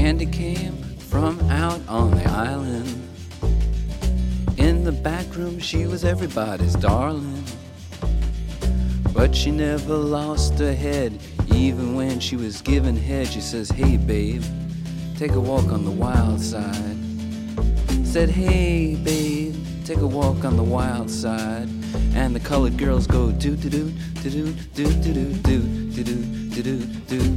Candy came from out on the island. In the back room she was everybody's darling, but she never lost her head. Even when she was giving head, she says, "Hey babe, take a walk on the wild side." Said, "Hey babe, take a walk on the wild side." And the colored girls go do do do do do do do do do do do do do.